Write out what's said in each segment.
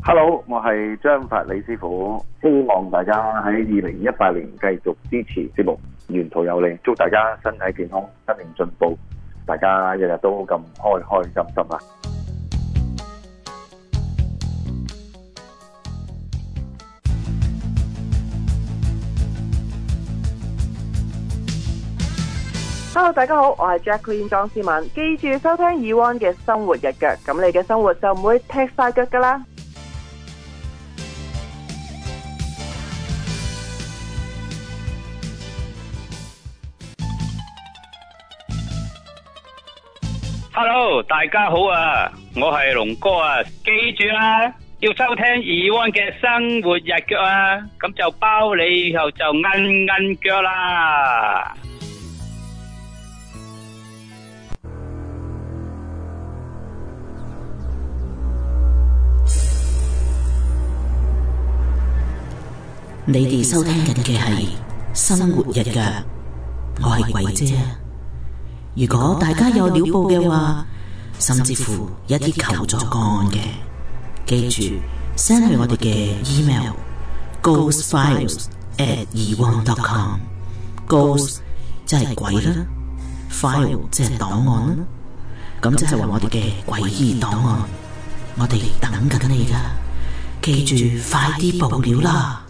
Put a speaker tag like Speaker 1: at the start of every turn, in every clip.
Speaker 1: Hello， 我係張發李師傅，希望大家喺2018年繼續支持節目，沿途有你，祝大家身體健康，新年進步，大家日日都咁開開心心啊！
Speaker 2: Hello， 大家好，我係 Jacqueline 莊思敏，記住收聽Ewan嘅生活日腳，咁你嘅生活就唔會踢晒腳噶啦。
Speaker 3: Hello， 大家好啊，我係龍哥啊，記住啊，要收聽Ewan嘅生活日腳啊，咁就包你以後就韌腳啦。
Speaker 4: 你哋收聽緊嘅係生活日腳，我係鬼姐啊！如果大家有料報嘅話，甚至乎一啲求助個案嘅，記住 send 去我哋嘅 email ghostfiles@ewan.com。Ghost 即係鬼啦， file 即係檔案啦，咁即係話我哋嘅詭異檔案，我哋等緊你噶，記住快啲報料啦！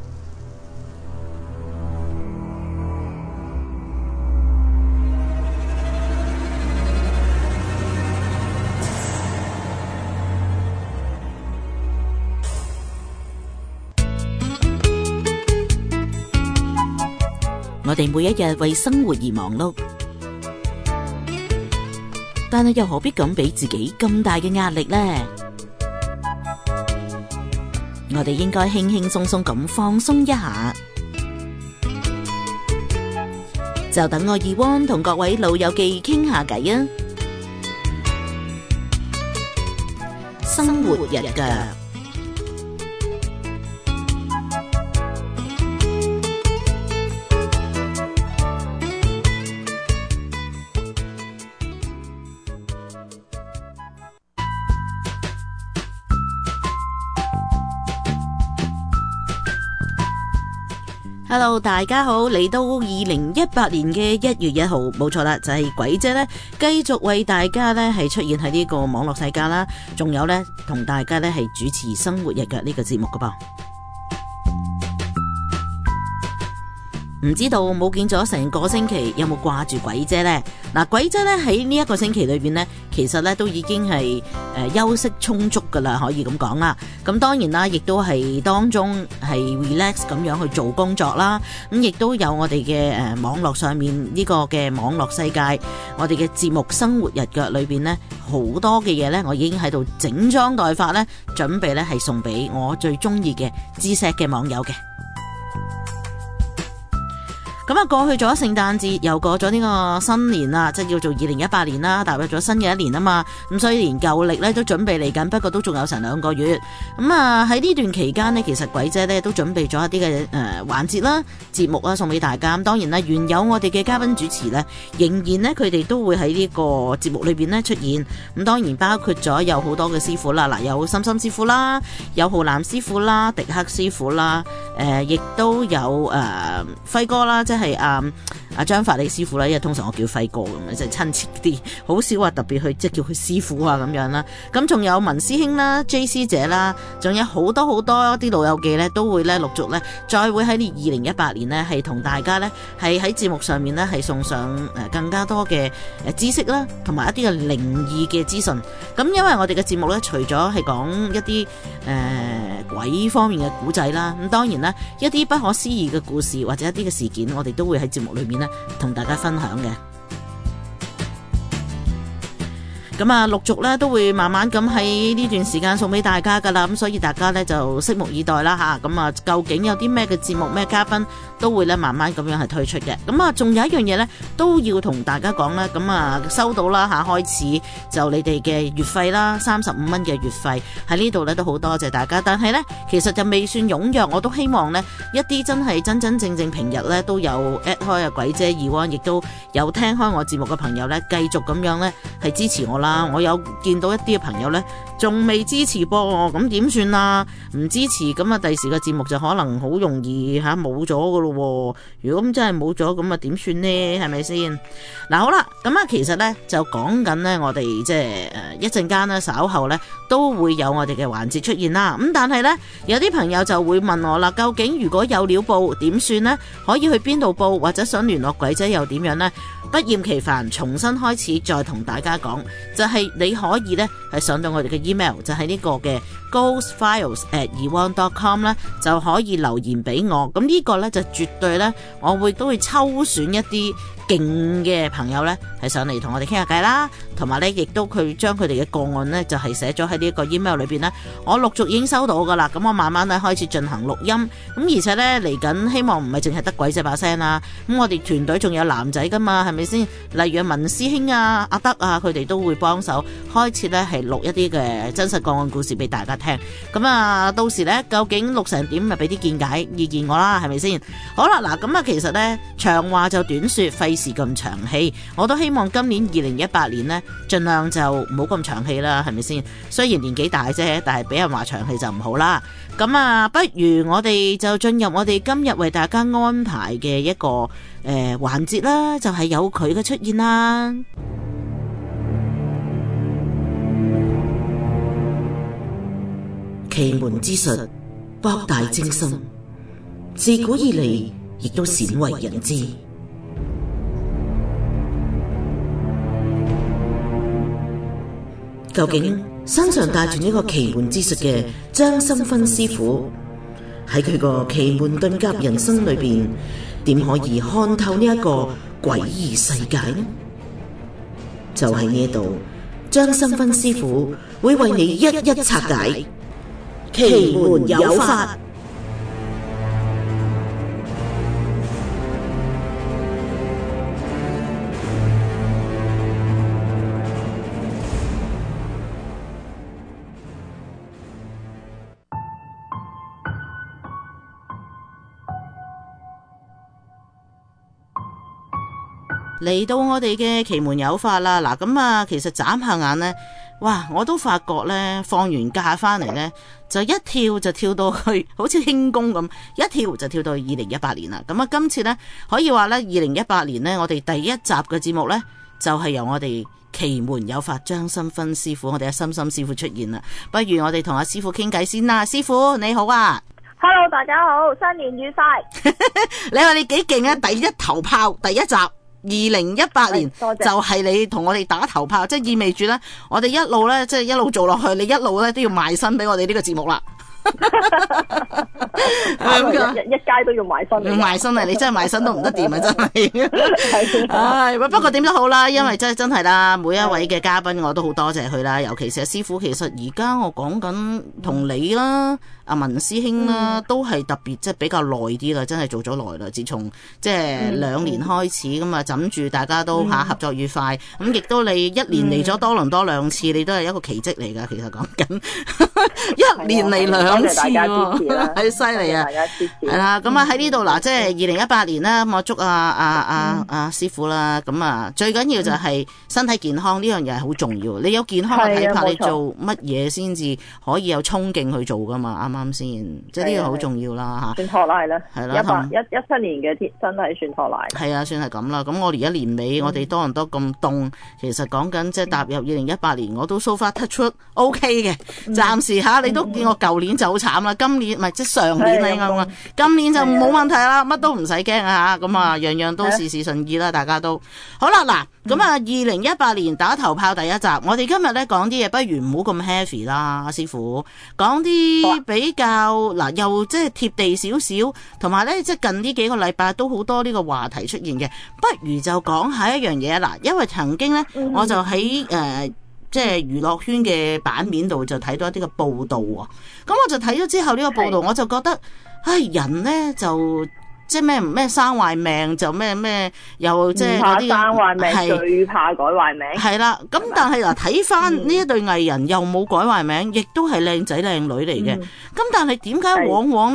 Speaker 4: 我哋每一日為生活而忙碌，但係又何必咁俾自己咁大嘅壓力呢？我哋應該輕輕鬆鬆咁放鬆一下，就等我Ewan同各位老友記傾下偈啊！生活日腳。Hello， 大家好，嚟到2018年嘅1月1號，冇錯啦，就係鬼姐呢繼續為大家呢係出現喺呢個網絡世界啦，仲有呢同大家呢係主持生活日腳呢個節目噶噃。唔知道冇見咗成個星期，有冇掛住鬼姐呢？嗱，鬼姐呢喺呢一個星期裏邊呢，其實呢都已經係休息充足噶啦，可以咁講啦。咁當然啦，亦都係當中係 relax 咁樣去做工作啦。咁亦都有我哋嘅網絡上面呢個嘅網絡世界，我哋嘅節目生活日腳裏邊呢，好多嘅嘢呢，我已經喺度整裝待發呢，準備呢係送俾我最中意嘅知識嘅網友嘅。咁啊，過去咗聖誕節，又過咗呢個新年啦，即係叫做2018年啦，踏入咗新嘅一年啊嘛。咁所以連舊曆咧都準備嚟緊，不過都仲有成2個月。咁啊喺呢段期間呢，其實鬼姐咧都準備咗一啲嘅環節啦、節目啦送俾大家。咁當然啦，原有我哋嘅嘉賓主持呢，仍然呢，佢哋都會喺呢個節目裏邊呢出現。咁當然包括咗有好多嘅師傅啦，嗱，有心心師傅啦，有浩南師傅啦，迪克師傅啦，亦都有輝哥啦，即係阿張發李師傅啦，因為通常我叫輝哥咁樣，即係親切啲，好少話特別去即係叫佢師傅啊咁樣啦。咁仲有文師兄啦、J 師姐啦，仲有好多好多啲老友記咧，都會咧陸續咧再會喺呢2018年呢，係同大家咧係喺節目上面咧係送上更加多嘅知識啦，同埋一啲嘅靈異嘅資訊。咁因為我哋嘅節目咧，除咗係講一啲鬼方面嘅古仔啦，咁當然啦，一啲不可思議嘅故事或者一啲嘅事件，我哋都會喺節目裏面咧同大家分享嘅。咁啊，陸續咧都會慢慢咁喺呢段時間送俾大家噶啦，咁所以大家咧就拭目以待啦吓。咁啊，究竟有啲咩嘅節目、咩嘉賓都會咧慢慢咁樣係推出嘅。咁啊，仲有一樣嘢咧都要同大家講啦。咁啊，收到啦吓，開始就你哋嘅月費啦，35蚊嘅月費喺呢度咧都好多謝大家。但係咧其實就未算踴躍，我都希望咧一啲真係真真正正平日咧都有 at 開啊鬼姐Ewan，亦都有聽開我節目嘅朋友咧，繼續咁樣咧係支持我啦。我有見到一啲嘅朋友呢， 仲未支持噃，咁點算啊？唔支持咁啊，第時個節目就可能好容易冇咗噶咯。如果咁真係冇咗，咁啊點算呢？係咪先？嗱，好啦，咁啊其實呢，就講緊呢，我哋即係一陣間呢，稍後呢，都會有我哋嘅環節出現啦。咁但係呢，有啲朋友就會問我啦，究竟如果有料報點算呢？可以去邊度報，或者想聯絡鬼仔又點樣呢？不厭其煩，重新開始再同大家講，就係你可以呢，係上到我哋嘅 email，就係呢個嘅 ghostfiles@ewan.com 呢，就可以留言俾我。咁呢個呢，就絕對呢，我都會抽選一啲勁嘅朋友呢，係上嚟同我哋傾下偈啦，同埋呢，亦都佢將佢哋嘅個案呢，就係寫咗喺呢個 email 裏邊呢，我陸續已經收到噶啦。咁我慢慢呢，開始進行錄音，咁而且呢，嚟緊希望唔係淨係得鬼仔把聲啦，咁我哋團隊仲有男仔噶嘛，係咪先？例如文師兄啊、阿德啊，佢哋都會幫手開始呢，係錄一啲嘅真實個案故事俾大家聽。咁啊，到時呢，究竟錄成點咪俾啲見解意見我啦，係咪先？好啦，嗱，咁啊，其實呢，長話就短說，費事咁長氣，我都希望今年2018年呢，盡量就唔好咁長氣啦，係咪先？雖然年紀大啫，但係俾人話長氣就唔好啦。咁啊，不如我哋就進入我哋今日為大家安排嘅一個環節啦，就係有佢嘅出現啦。奇門之術博大精深，自古以嚟亦都鮮為人知。究竟身上帶住呢個奇門之術嘅張心芬師傅，喺佢個奇門遁甲人生裏邊，點可以看透呢一個詭異世界呢？就喺呢度，張心芬師傅會為你一一拆解奇門有法。嚟到我哋嘅奇門有法啦，嗱咁啊，其實眨下眼呢，哇！我都發覺呢，放完假翻嚟呢，就一跳就跳到去，好似輕功咁，一跳就跳到去2018年啦。咁啊，今次呢，可以話呢，2018年呢，我哋第一集嘅節目呢，就係由我哋奇門有法張心芬師傅，我哋阿心心師傅出現啦。不如我哋同阿師傅傾偈先啦，師傅你好啊
Speaker 5: ！Hello， 大家好，新年愉快！
Speaker 4: 你話你幾勁啊？第一頭炮，第一集。2018年就係你同我哋打頭炮，即係意味住呢，我哋一路呢，即係一路做落去，你一路呢都要賣身俾我哋呢個節目啦。
Speaker 5: 一街都要賣身，
Speaker 4: 賣身啊！你真係賣身都唔得掂啊！真係。唉，不過點都好啦，因為真係啦，每一位嘅嘉賓我都好多謝佢啦，尤其是師傅。其實而家我講緊同你啦，阿文師兄啦，都係特別即係比較耐啲啦，真係做咗耐啦。自從即係2年開始咁啊，枕住大家都合作愉快。咁亦都你一年嚟咗多倫多2次，你都係一個奇蹟嚟噶。其實講緊1年嚟2次喎，係犀利啊！係啦，咁啊喺呢度嗱，即係2018年啦，我祝阿師傅啦，咁啊最緊要就係身體健康，呢樣嘢係好重要。你有健康嘅體魄，你做乜嘢先至可以有衝勁去做噶嘛？啱啱先？即係呢個好重要啦嚇。算托賴啦，係啦
Speaker 5: ，17年嘅身體算托賴。係
Speaker 4: 啊，算係咁啦。咁我哋而家年尾，我哋多倫多咁凍，其實講緊即係踏入2018年，我都 so far touch wood OK 嘅。暫時嚇，你都見我舊年就好慘啦，今年唔係即係上年啦應該講，今年就冇問題啦，乜都唔使驚啊嚇，咁啊樣樣都事事順意啦，大家都好啦嗱，咁啊2018年打頭炮第一集，我哋今日咧講啲嘢，不如唔好咁 heavy 啦，師傅講啲比較嗱，又即係貼地少少，同埋咧即係近呢幾個禮拜都好多呢個話題出現嘅，不如就講下一樣嘢嗱，因為曾經咧我就喺即係娛樂圈嘅版面度就睇到一啲嘅報道啊，咁我就睇咗之後呢個報道，我就覺得，唉，人呢就即係咩生壞命就咩又即係嗰啲
Speaker 5: 生壞命，最怕改壞名。
Speaker 4: 係啦，咁但係嗱睇翻呢一對藝人又冇改壞名，亦都係靚仔靚女嚟嘅。咁但係點解往往呢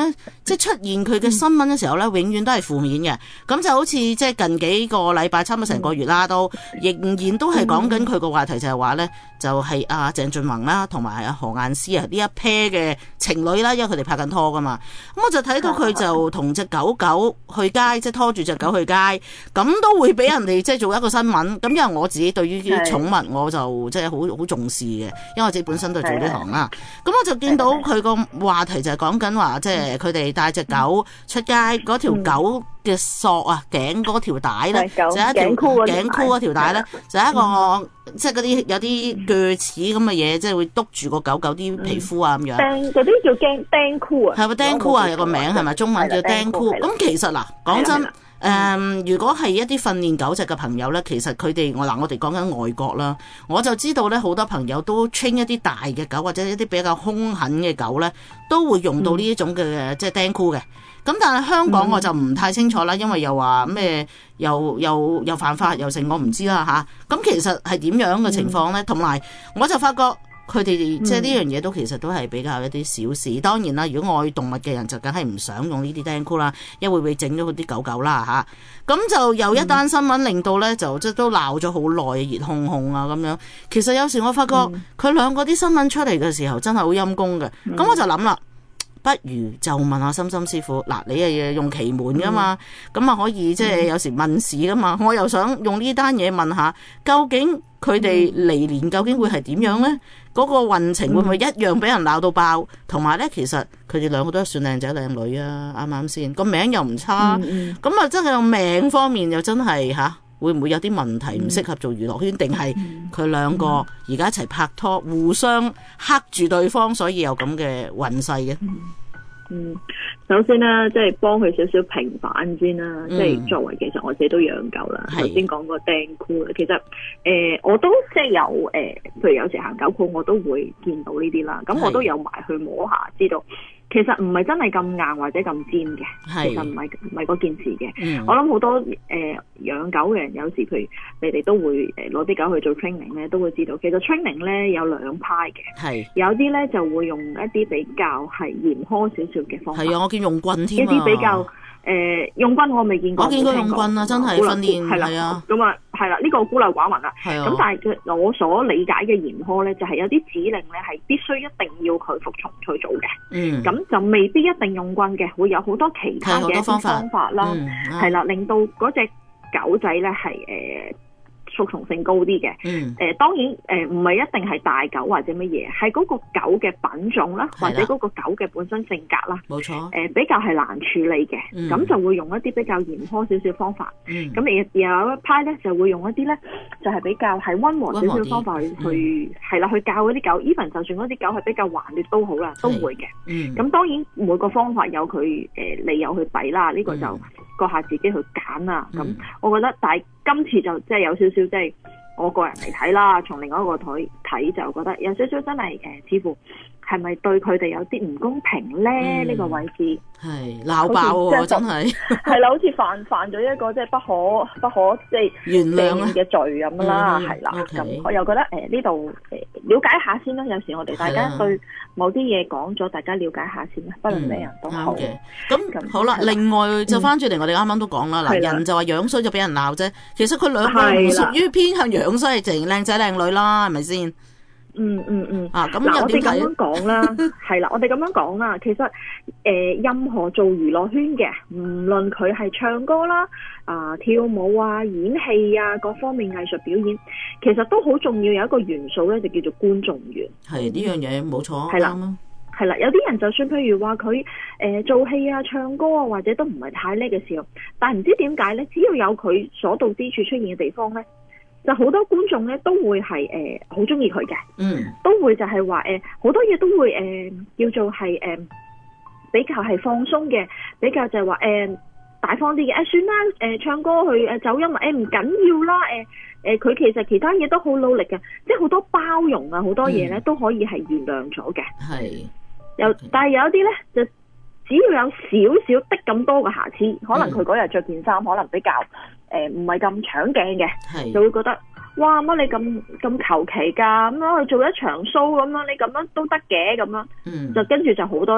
Speaker 4: 即係出現佢嘅新聞嘅時候咧，永遠都係負面嘅。咁就好似即係近幾個禮拜，差唔多成個月啦，都仍然都係講緊佢個話題，就係話咧，就係阿鄭俊弘啦，同埋阿何雁詩啊呢一 pair 嘅情侶啦，因為佢哋拍緊拖噶嘛。咁我就睇到佢就同隻狗狗去街，即係拖住隻狗去街，咁都會俾人哋即係做一個新聞。咁因為我自己對於啲寵物我就即係好重視嘅，因為我自己本身都係做呢行啦。咁我就見到佢個話題就係講緊話，即係佢哋帶隻狗出街，嗰條狗嘅索啊，頸嗰條帶咧，就一條頸箍嗰條帶咧，就一個即係嗰啲有啲鋸齒咁嘅嘢，即係會篤住個狗狗啲皮膚啊咁樣。
Speaker 5: 嗰啲叫釘箍啊。
Speaker 4: 係咪釘箍啊？有個名係咪？中文叫釘箍。咁其實嗱，講真。如果係一啲訓練狗隻嘅朋友咧，其實佢哋我哋講緊外國啦，我就知道咧，好多朋友都 train 一啲大嘅狗或者一啲比較兇狠嘅狗咧，都會用到呢一種嘅即係釘箍嘅。咁但係香港我就唔太清楚啦，因為又話咩又犯法又成，我唔知啦嚇。咁其實係點樣嘅情況咧？同埋我就發覺。佢哋即係呢樣嘢都其實都係比較一啲小事。當然啦，如果愛動物嘅人就梗係唔想用呢啲釘箍啦，因為會整咗嗰啲狗狗啦嚇。咁就有一單新聞令到咧就即係都鬧咗好耐，熱烘烘啊咁樣。其實有時我發覺佢兩個啲新聞出嚟嘅時候真係好陰功嘅。咁我就諗啦，不如就問下心心師傅嗱，你係用奇門噶嘛，咁啊可以即係有時問事噶嘛。我又想用呢單嘢問下，究竟佢哋嚟年究竟會係點樣咧？嗰個運程會唔會一樣俾人鬧到爆？同埋咧，其實佢哋兩個都算靚仔靚女啊，啱唔啱先？個名又唔差，咁啊真係個名方面又真係會唔會有啲問題？唔適合做娛樂圈，定係佢兩個而家一齊拍拖，互相克住對方，所以有咁嘅運勢嘅？
Speaker 5: 首先啦，即係幫佢少少平反先啦。即係作為其實我自己都養狗啦。頭先講個釘箍，其實我都即係有譬如有時行狗鋪我都會見到呢啲啦。咁我都有埋去摸下，知道其實唔係真係咁硬或者咁尖嘅，其實唔係嗰件事嘅。我諗好多養狗嘅人，有時譬如你哋都會攞啲狗去做 training 咧，都會知道其實 training 咧有兩派嘅，有啲咧就會用一啲比較係嚴苛少少嘅方法。係啊，我見用棍添啊。一啲比較用棍我未見過。我見過用棍啊，真係訓練係啊。咁啊係啦，呢個孤陋寡聞啦。咁但係我所理解嘅嚴苛咧，就係有啲指令咧係必須一定要佢服從去做嘅。咁就未必一定用棍嘅，會有好多其他嘅方法啦。係啦，令到嗰隻狗仔咧係服從性高啲嘅。當然唔係一定係大狗或者乜嘢，係嗰個狗嘅品種啦，或者嗰個狗嘅本身性格啦。冇錯。比較係難處理嘅，咁就會用一啲比較嚴苛少少方法。咁有一派咧就會用一啲咧就係比較係溫和少少方法去係啦，去教嗰啲狗。even 就算嗰啲狗係比較頑劣都好啦，都會嘅。咁當然每個方法有佢利有佢弊啦，呢個就閣下自己去揀啦。咁我覺得，但係今次就即係有少少即係我個人嚟睇啦，從另外一個睇就覺得有少少真係似乎係咪對佢哋有啲唔公平咧？呢個位置係鬧爆喎，真係係啦，好似犯咗一個即係不可即係原諒嘅罪咁啦，係啦。咁我又覺得呢度了解下先啦。有時我哋大家對某啲嘢講咗，大家了解下先啦，不論咩人都好嘅。咁好啦，另外就翻轉嚟，我哋啱啱都講啦，嗱，人就話樣衰就俾人鬧啫。其實佢兩個唔屬於偏向樣衰，淨靚仔靚女啦，係咪先？咁我哋咁樣講啦，係啦，我哋咁樣講啦。其實任何做娛樂圈嘅，唔論佢係唱歌啦、跳舞啊、演戲啊，各方面藝術表演，其實都好重要。有一個元素咧，就叫做觀眾緣。係呢樣嘢冇錯，係啦，係啦。有啲人就算譬如話佢做戲啊、唱歌啊，或者都唔係太叻嘅時候，但係唔知點解咧，只要有佢所到之處出現嘅地方咧，就好多觀眾咧都會係好中意佢嘅，都會就係話好多嘢都會叫做係比較係放鬆嘅，比較就係話大方啲嘅，算啦，唱歌去走音唔緊要啦，佢其實其他嘢都好努力嘅，即係好多包容啊，好多嘢咧都可以係原諒咗嘅。係但係有啲咧就只要有少少的咁多嘅瑕疵，可能佢嗰日着件衫可能比較唔係咁搶鏡嘅，就會覺得哇乜你咁求其㗎，咁樣去做一場 show 咁樣，你咁樣都得嘅咁樣，就跟住就好多負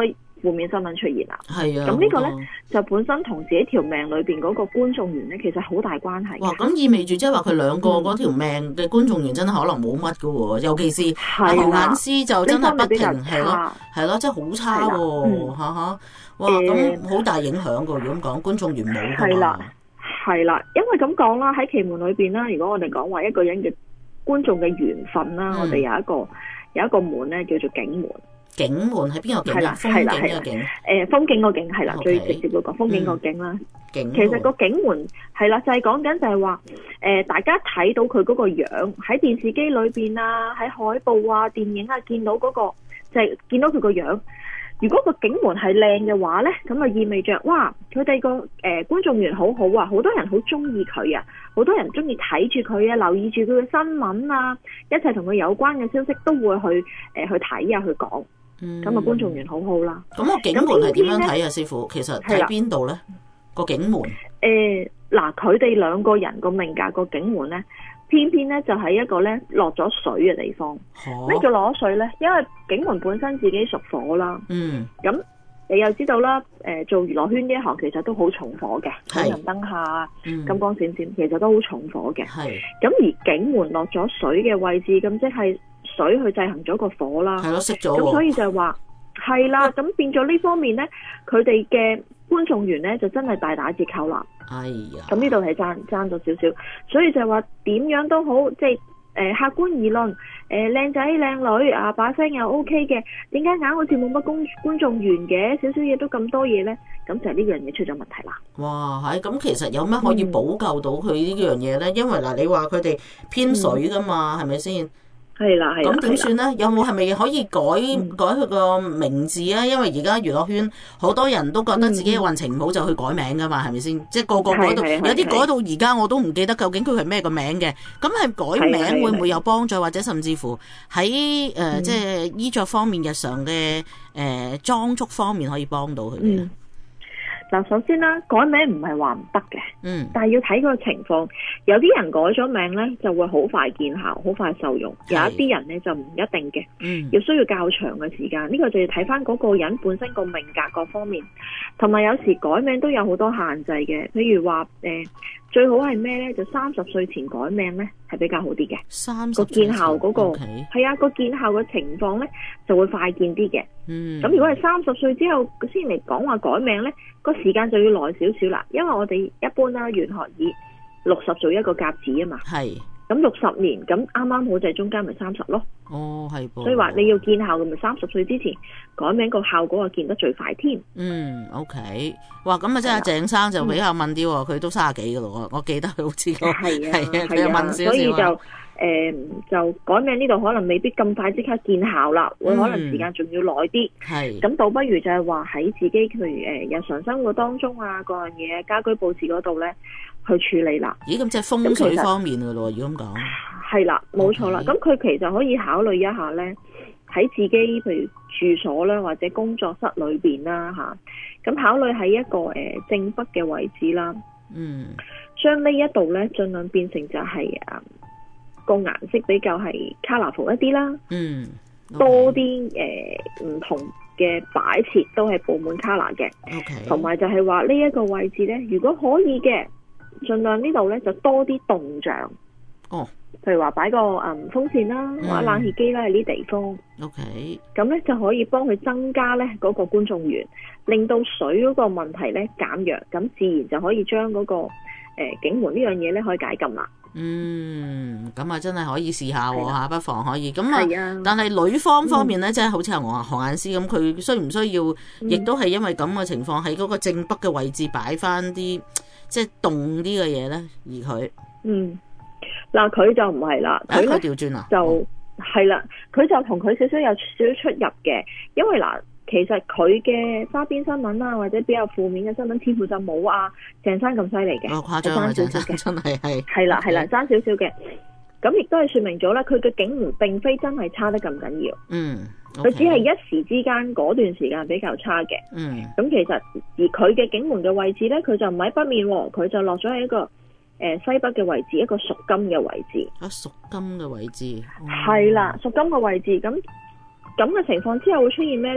Speaker 5: 負面新聞出現啦。
Speaker 4: 係啊，
Speaker 5: 咁呢個咧就本身同自己條命裏邊嗰個觀眾緣咧，其實好大關係。
Speaker 4: 哇！咁意味住即係話佢兩個嗰條命嘅觀眾緣真係可能冇乜㗎喎，尤其是何雁詩就真係不停係咯，真係好差喎嚇！哇！咁好大影響㗎，如果咁講，觀眾緣冇㗎嘛。
Speaker 5: 係啦，因為咁講啦，喺奇門裏邊啦，如果我哋講話一個人嘅觀眾嘅緣分啦，我哋有一個門咧叫做景門。
Speaker 4: 景門係邊個景啊？風景嘅景。
Speaker 5: 風景個景係啦，最直接嗰個風景個景啦。其實個景門係啦，就係講緊就係話，大家睇到佢嗰個樣喺電視機裏邊啊，喺海報啊、電影啊見到嗰個就係見到佢個樣。如果個景門係靚嘅話咧，咁就意味着哇，佢哋個觀眾緣好好啊，好多人好中意佢啊，好多人中意睇住佢啊，留意住佢嘅新聞啊，一切同佢有關嘅消息都會去睇啊，去講。咁啊，觀眾緣好好啦。
Speaker 4: 咁個景門係點樣睇啊，師傅？其實睇邊度咧？個景門
Speaker 5: 嗱，佢哋兩個人個命格個景門咧，偏偏咧就係一個咧落咗水嘅地方。咩叫落咗水咧？因為景門本身自己屬火啦。咁你又知道啦，做娛樂圈呢一行其實都好重火嘅，彩人燈下、金光閃閃，其實都好重火嘅。咁而景門落咗水嘅位置，咁即係水去制衡咗個火啦。係咯，熄咗。咁所以就係話係啦，咁變咗呢方面咧，佢哋嘅觀眾緣咧就真係大打折扣啦。哎呀！咁呢度係爭咗少少，所以就係話點樣都好，即係客觀而論，靚仔靚女啊，把聲又 OK 嘅，點解硬好似冇乜觀眾緣嘅？少少嘢都咁多嘢咧，咁就係呢樣嘢出咗問題啦。哇！係咁，其實有咩可以補救到佢呢樣嘢咧？因為嗱，你話佢哋偏水噶嘛，係咪先？係啦，係啦。咁點算咧？有冇係咪可以改佢個名字啊？因為而家娛樂圈好多人都覺得自己嘅運程唔好就去改名噶嘛，係咪先？即係個個改到，有啲改到而家我都唔記得究竟佢係咩個名嘅。咁係改名會唔會有幫助，或者甚至乎喺即係衣着方面、日常嘅裝束方面可以幫到佢哋咧？嗱，首先啦，改名唔係話唔得嘅，但係要睇個情況。有啲人改咗名咧，就會好快見效，好快受用；有一啲人咧就唔一定嘅，要需要較長嘅時間。呢個就要睇翻嗰個人本身個命格各方面，同埋有時改名都有好多限制嘅。譬如話最好係咩咧？就30歲前改名咧，係比較好啲嘅。個見效嗰個係啊，個見效嘅情況咧就會快見啲嘅。咁如果係30歲之後先嚟講話改名咧，個時間就要耐少少啦。因為我哋一般啦，玄學以60做一個甲子啊嘛。係。咁60年，咁啱啱好就係中間咪30咯。哦，係噃。所以話你要見效嘅咪30歲之前改名，個效果啊見得最快添。OK。哇，咁啊真係鄭生就比較問啲喎，佢都30幾嘅咯，我記得佢好似個係啊，佢又問少少。所以就改名呢度可能未必咁快即刻見效啦，會可能時間仲要耐啲。係。咁倒不如就係話喺自己譬如日常生活當中啊，各樣嘢家居佈置嗰度咧，去處理啦。咦，咁即係風水方面嘅咯，如果咁講。係啦，冇錯啦。咁佢其實可以考慮一下咧，喺自己譬如住所啦，或者工作室裏邊啦嚇，咁考慮喺一個正北嘅位置啦。將呢一度咧，盡量變成就係個顏色比較係 colourful 一啲啦。多啲唔同嘅擺設都係佈滿 colour 嘅。同埋就係話呢一個位置咧，如果可以嘅，盡量呢度咧就多啲動像。譬如話擺個風扇啦，或者冷氣機啦喺呢地方。咁咧就可以幫佢增加咧嗰個觀眾緣，令到水嗰個問題咧減弱，咁自然就可以將嗰個景門呢樣嘢咧可以解禁啦。咁啊真係可以試下喎，不妨可以。咁啊，但係女方面咧，即係好似何雁詩咁，佢需唔需要？亦都係因為咁嘅情況，喺嗰個正北嘅位置擺翻啲即係動啲嘅嘢咧，而佢嗱，佢就唔係啦，佢調轉啦，就係啦，佢就同佢少少有少少出入嘅，因為嗱，其實佢嘅花邊新聞啊，或者比較負面嘅新聞，似乎就冇鄭生咁犀利嘅，誇張啊，鄭生真係啦，爭少少嘅，咁亦都係說明咗咧，佢嘅景門並非真係差得咁緊要，佢只係一時之間嗰段時間比較差嘅，咁其實而佢嘅景門嘅位置咧，佢就唔喺北面，佢就落咗喺一個西北嘅位置，一個屬金嘅位置。屬金嘅位置係啦，屬金嘅位置，咁嘅情況之後會出現咩呢？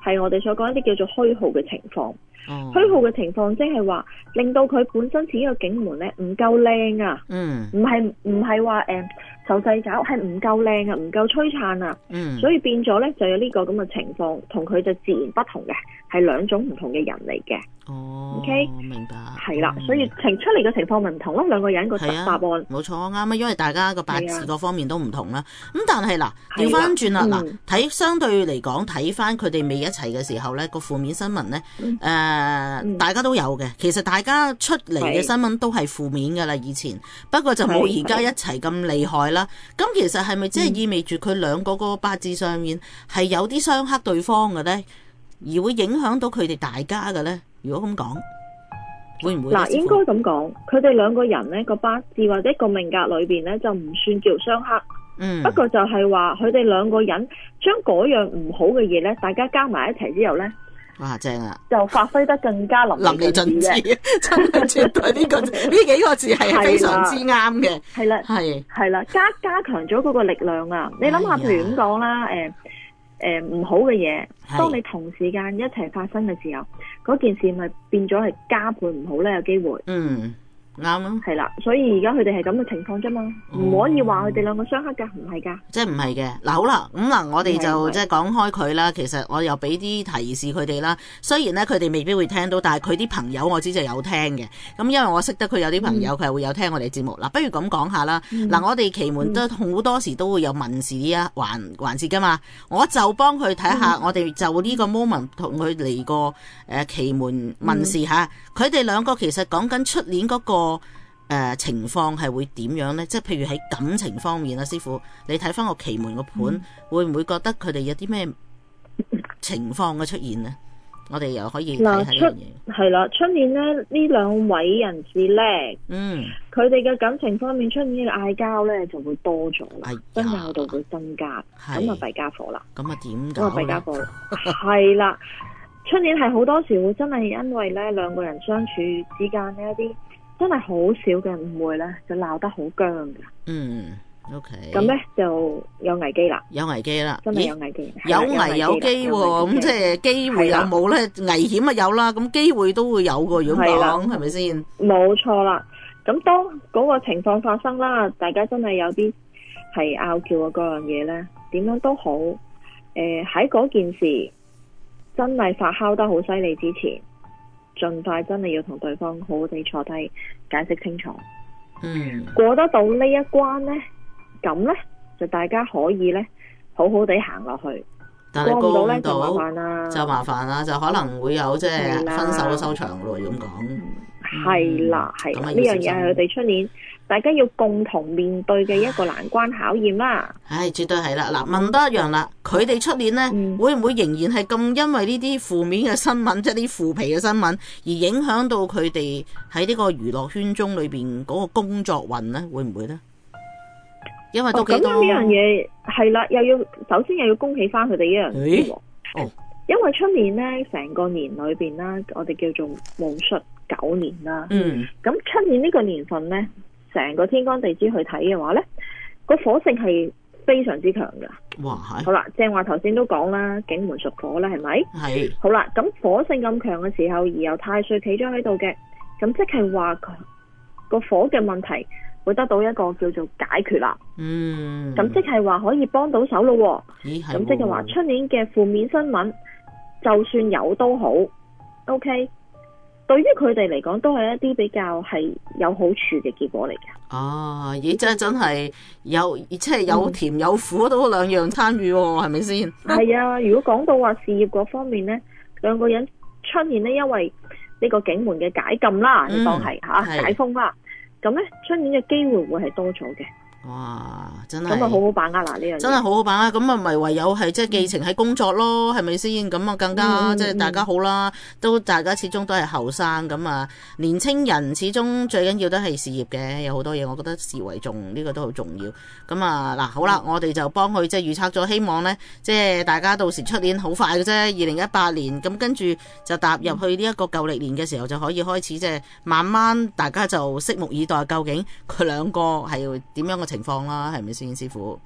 Speaker 5: 係我哋所講一啲叫做虛耗嘅情況。虛耗嘅情況即係話令到佢本身自己個景門咧唔夠靚啊，唔係話受掣肘，係唔夠靚啊，唔夠璀璨啊，所以變咗咧就有呢個咁嘅情況，同佢就自然不同嘅，係兩種唔同嘅人嚟嘅。OK，
Speaker 4: 明白。
Speaker 5: 係啦，所以出嚟嘅情況咪唔同咯，兩個人個答案。
Speaker 4: 冇錯，啱啊，因為大家個八字各方面都唔同啦。咁但係嗱，調翻轉啦，嗱，睇相對嚟講，睇翻佢哋未一齊嘅時候咧，個負面新聞咧，大家都有嘅。其實大家出嚟嘅新聞都係負面噶啦，以前，不過就冇而家一齊咁厲害啦。咁其實係咪即係意味住佢兩個個八字上面係有啲相克對方嘅咧，而會影響到佢哋大家嘅咧？如果咁講，會唔會？嗱，
Speaker 5: 應該咁講，佢哋兩個人咧個八字或者個命格裏邊咧就唔算叫相克。不過就係話佢哋兩個人將嗰樣唔好嘅嘢咧，大家加埋一齊之後咧，
Speaker 4: 哇，正啊！
Speaker 5: 就發揮得更加淋漓盡致嘅，
Speaker 4: 真係絕對呢幾個字係非常之啱嘅。
Speaker 5: 係啦，係啦，加強咗嗰個力量啊！你諗下，譬如咁講啦，唔好嘅嘢，當你同時間一齊發生嘅時候，嗰件事咪變咗係加倍唔好咧？有機會。啱啊，係啦，所以而家佢哋係咁嘅情況啫嘛，唔可以話佢哋兩個相克噶，唔係噶，
Speaker 4: 即係唔係嘅。嗱，好啦，咁嗱，我哋就即係講開佢啦。其實我又俾啲提示佢哋啦。雖然咧佢哋未必會聽到，但係佢啲朋友我知就有聽嘅。咁因為我識得佢有啲朋友佢係會有聽我哋節目。嗱，不如咁講下啦。嗱，我哋奇門都好多時都會有問事呢一環節噶嘛。我就幫佢睇下，我哋就呢個 moment 同佢嚟個奇門問事吓。佢哋兩個其實講緊出年嗰個情況係會點樣呢？即係譬如喺感情方面啊，師傅，你睇翻個奇門個盤，會唔會覺得佢哋有啲咩情況嘅出現呢？我哋又可以睇下呢樣嘢。
Speaker 5: 係啦，出年呢兩位人士咧，佢哋嘅感情方面出年嘅嗌交咧就會多咗啦，真係喺度會增加，咁啊弊家伙啦。咁啊點搞咧？弊家伙係啦。出年係好多時會真係因為咧兩個人相處之間呢一啲真係好少嘅誤會咧，就鬧得好僵㗎。
Speaker 4: OK。
Speaker 5: 咁咧就有危機啦。有危機
Speaker 4: 啦。
Speaker 5: 真係有危機。
Speaker 4: 有危有機喎，咁即係機會有冇咧？危險啊有啦，咁機會都會有㗎。如果講係咪先？
Speaker 5: 冇錯啦。咁當嗰個情況發生啦，大家真係有啲係拗撬啊嗰樣嘢咧，點樣都好。喺嗰件事真係發酵得好犀利之前，盡快真係要同對方好好地坐低解釋清楚。過得到呢一關呢，咁呢，就大家可以呢好好地行落去。
Speaker 4: 但係過唔到呢
Speaker 5: 就麻煩啦，
Speaker 4: 就可能會有即係分手嘅收場咯。咁講
Speaker 5: 係啦，係啦，呢樣嘢係佢哋出年大家要共同面對嘅一個難關考驗啦。
Speaker 4: 絕對係啦。嗱，問多一樣啦，佢哋出年呢，會唔會仍然係咁因為呢啲負面嘅新聞，即係啲負皮嘅新聞，而影響到佢哋喺呢個娛樂圈中裏邊嗰個工作運呢？會唔會呢？因為都幾多
Speaker 5: 咁呢樣嘢係啦，首先又要恭喜翻佢哋一樣嘢。因為出年呢，成個年裏邊啦，我哋叫做戊戌9年啦。咁出年呢個年份呢，成個天干地支去睇嘅話呢，個火性係非常之強噶。
Speaker 4: 哇，
Speaker 5: 好啦，正話頭先都講啦，景門屬火啦，係咪？係。好啦，咁火性咁強嘅時候，而有太歲企咗喺度嘅，咁即係話個火嘅問題會得到一個叫做解決啦。咁即係話可以幫到手咯。咁即係話出年嘅負面新聞，就算有都好 ，OK。對於佢哋嚟講，都係一啲比較係有好處嘅結果嚟嘅。
Speaker 4: 真係有，即係有甜有苦都兩樣參與，係咪先？
Speaker 5: 係啊，如果講到話事業嗰方面呢，兩個人出現呢，因為呢個景門嘅解禁啦，你當係解封啦，咁呢出年嘅機會會係多咗嘅。
Speaker 4: 哇！真係
Speaker 5: 咁啊，好好把握啦呢樣嘢，
Speaker 4: 真係好好把握。咁啊，咪唯有係即係寄情喺工作咯，係咪先？咁啊，更加即係大家好啦。都大家始終都係後生，咁啊，年青人始終最緊要都係事業嘅。有好多嘢，我覺得視為重，呢個都好重要。咁啊，嗱，好啦，我哋就幫佢即係預測咗，希望呢，即係大家到時出年好快嘅啫，2018年。咁跟住就踏入去呢一個舊曆年嘅時候，就可以開始即係慢慢大家就拭目以待，究竟佢兩個係點樣嘅情況啦，係咪先，師傅？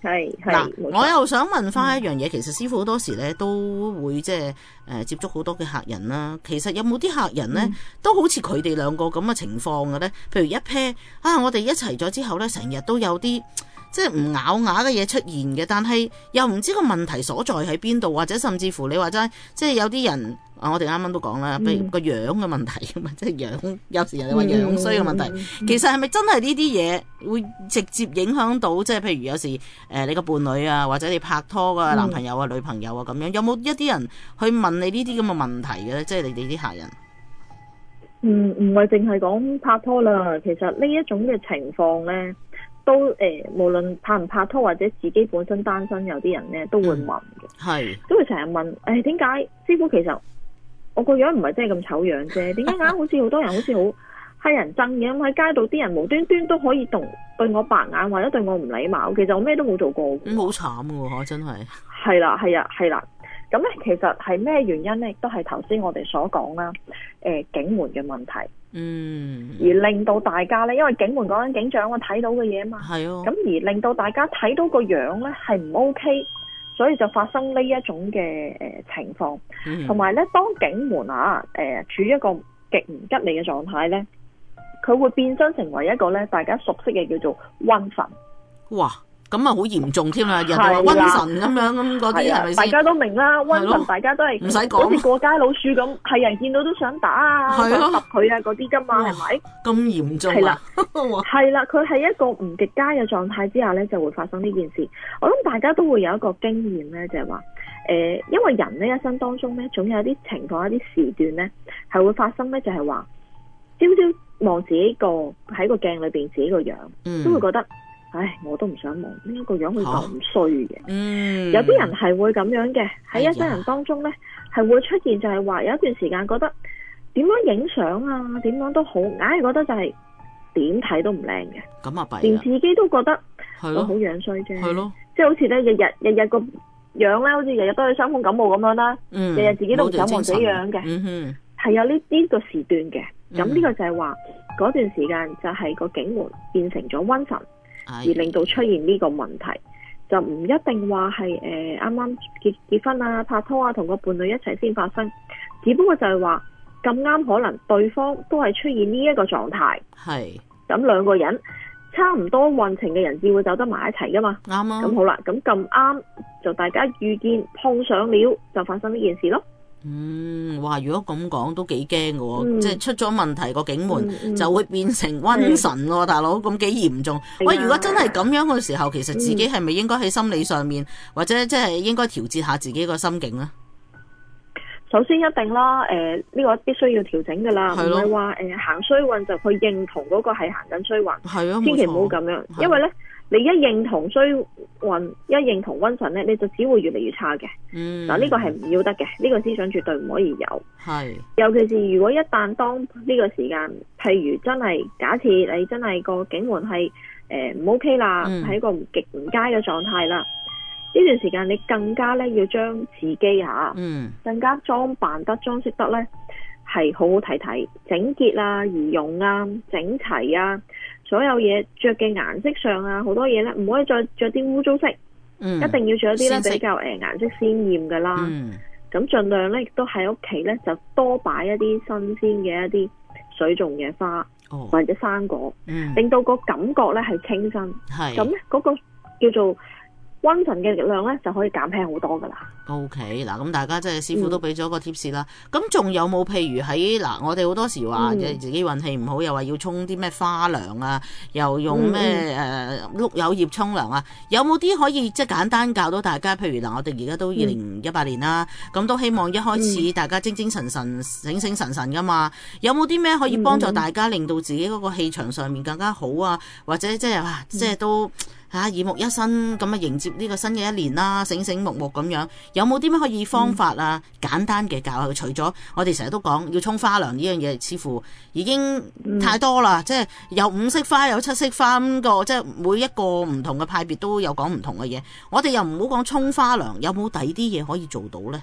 Speaker 5: 係。
Speaker 4: 我又想問翻一樣嘢，其實師傅好多時咧都會即係接觸好多嘅客人啦。其實有冇啲客人咧都好似佢哋兩個咁嘅情況嘅咧？譬如一 pair 我哋一齊咗之後咧，成日都有啲即係唔咬牙嘅嘢出現嘅，但係又唔知個問題所在喺邊度，或者甚至乎你話齋，即係有啲人我哋啱啱都講啦，譬如個樣嘅問題咁嘛，即係樣有時人哋話樣衰嘅問題，其實係咪真係呢啲嘢會直接影響到？即係譬如有時你個伴侶啊，或者你拍拖嘅男朋友啊、女朋友啊咁樣，有冇一啲人去問你呢啲咁嘅問題嘅咧？即係你哋啲客人。
Speaker 5: 唔係淨係講拍拖啦，其實呢一種嘅情況咧，都無論拍唔拍拖或者自己本身單身，有啲人咧都會問嘅，都會成日問點解師傅，其實我個樣唔係真係咁醜樣啫，點解硬好似好多人好似好乞人憎嘅，咁喺街度啲人無端端都可以對我白眼或者對我唔禮貌，其實我咩都冇做過嘅。
Speaker 4: 好慘喎，真係。
Speaker 5: 係啦。咁咧，其實係咩原因咧？亦都係頭先我哋所講啦，警門嘅問題，而令到大家咧，因為警門講緊警長我睇到嘅嘢嘛，係咁而令到大家睇到個樣咧係唔 OK，所以就發生呢一種嘅情況，同埋咧，當警門處於一個極唔吉利嘅狀態咧，佢會變身成為一個咧大家熟悉嘅叫做瘟神。
Speaker 4: 哇！咁啊，好嚴重添啦！人哋話瘟神咁樣咁嗰啲係咪先？
Speaker 5: 大家都明啦，瘟神大家都係唔使講，好似過街老鼠咁，係人見到都想打想揼佢啊嗰啲噶嘛，係咪？
Speaker 4: 咁嚴重啊！
Speaker 5: 係啦，佢係一個唔極佳嘅狀態之下咧，就會發生呢件事。我諗大家都會有一個經驗咧，就係話因為人呢一生當中咧，總有啲情況、一啲時段咧，係會發生咧，就係話朝朝望自己喺個鏡裏邊自己個樣，都會覺得。我都唔想望呢一個樣，佢咁衰嘅。有啲人係會咁樣嘅，喺一生人當中呢，係會出現就係話有一段時間覺得點樣影相啊，點樣都好，硬係覺得就係點睇都唔靚嘅。
Speaker 4: 咁啊弊，
Speaker 5: 連自己都覺得我好樣衰啫。係咯，即係好似呢日日個樣呢，好似日日都去傷風感冒咁樣啦。日日自己都唔想望自己樣嘅。係有呢個時段嘅。咁呢個就係話嗰段時間就係個警門變成咗瘟神。而令到出現呢個問題，就唔一定話係啱啱結婚啊、拍拖啊，同個伴侶一齊先發生，只不過就係話咁啱可能對方都係出現呢一個狀態，咁兩個人差唔多運程嘅人，至會走得埋一齊噶嘛。啱啊。咁好啦，咁咁啱就大家遇見碰上了，就發生呢件事咯。
Speaker 4: 哇！如果咁講都幾驚嘅，即係出咗問題個警門就會變成瘟神喎，大佬咁幾嚴重。喂，如果真係咁樣嘅時候，其實自己係咪應該喺心理上面，或者即係應該調節下自己個心境呢？
Speaker 5: 首先一定啦，呢個必須要調整噶啦，唔係話行衰運就去認同嗰個係行緊衰運，千祈唔好咁樣，因為呢。你一認同衰運，一認同瘟神咧，你就只會越嚟越差嘅。嗱，呢個係唔要得嘅，呢個思想絕對唔可以有。尤其是如果一旦當呢個時間，譬如真係假設你真係個警門係唔 OK 啦，係一個極唔佳嘅狀態啦，呢段時間你更加咧要將自己更加裝扮得裝飾得咧係好好睇睇，整潔啊、儀容啊、整齊啊。所有嘢着嘅顏色上啊，好多嘢咧，唔可以再着啲污糟色，一定要着一啲咧比較顏色鮮豔嘅啦。咁盡量咧，亦都喺屋企咧就多擺一啲新鮮嘅一啲水種嘅花，或者生果，令到個感覺咧係清新。咁咧嗰個叫做瘟神嘅力量咧就可以減輕好多噶啦。
Speaker 4: OK， 嗱咁大家即係師傅都俾咗個 tips 啦。咁仲有冇譬如喺我哋好多時話自己運氣唔好，又話要沖啲咩花涼啊，又用咩碌柚葉沖涼啊？有冇啲可以即係簡單教到大家？譬如我哋而家都2018年啦，咁都希望一開始大家精精神神、醒醒神神噶嘛。有冇啲咩可以幫助大家令到自己嗰個氣場上面更加好啊？或者即係即係都耳目一新咁迎接呢個新嘅一年啦，醒醒目目咁樣。有冇啲咩可以方法啊？簡單嘅教下佢。除咗我哋成日都講要沖花涼呢樣嘢，似乎已經太多啦。即係有5色花，有7色花咁個，即係每一個唔同嘅派別都有講唔同嘅嘢。我哋又唔好講沖花涼，有冇第啲嘢可以做到呢？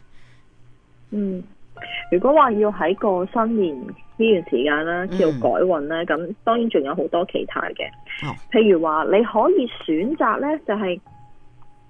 Speaker 5: 如果話要喺個新年呢段時間啦，叫改運咧，咁當然仲有好多其他嘅。譬如話你可以選擇咧，就係